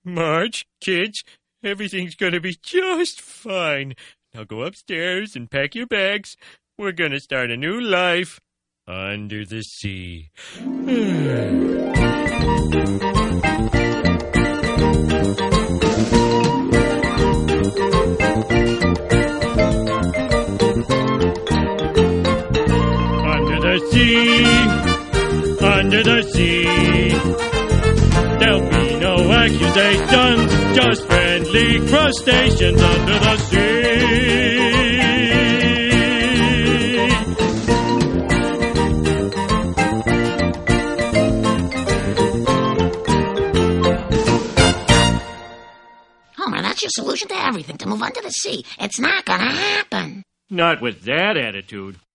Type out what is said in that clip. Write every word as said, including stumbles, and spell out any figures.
Marge, kids, everything's gonna be just fine. Now go upstairs and pack your bags. We're gonna start a new life under the sea. Under the sea, under the sea. There'll be no accusations, just friendly crustaceans under the sea. Homer, that's your solution to everything, to move under the sea. It's not gonna happen. Not with that attitude.